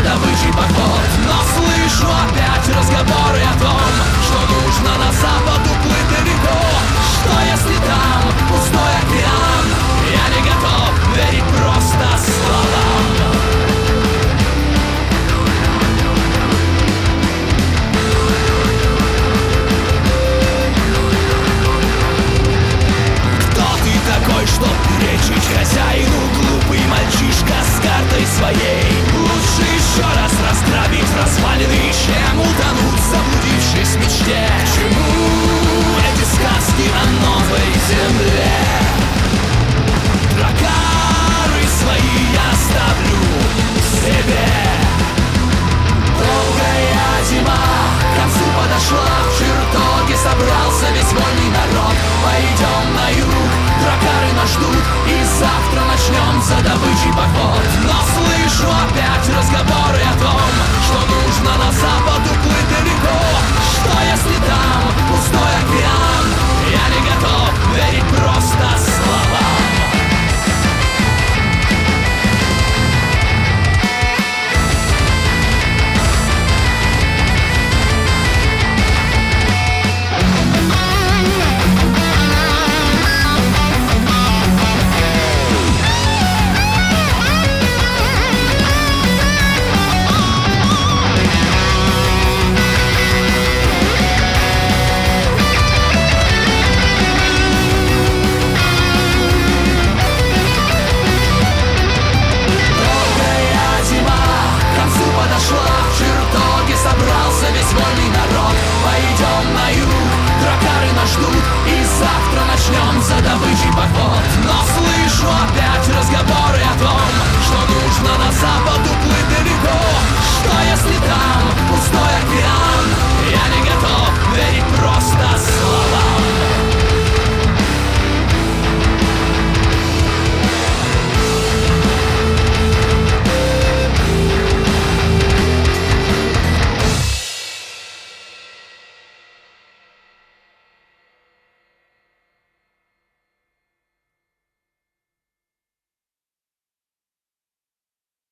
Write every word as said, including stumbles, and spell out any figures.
добычей поход. Но слышу опять разговоры о том, что нужно на запад уплыть далеко. Что если там пустой океан? Я не готов верить просто словам. Такой, чтоб перечить хозяину, глупый мальчишка с картой своей. Лучше еще раз разграбить развалины, чем утонуть, заблудившись в мечте. К чему эти сказки о новой земле? Дракары свои я оставлю себе. Долгая зима к концу подошла, в чертоге собрался весь вольный народ. Пойдем на юг, дракары нас ждут, и завтра начнем за добычей поход. Но слышу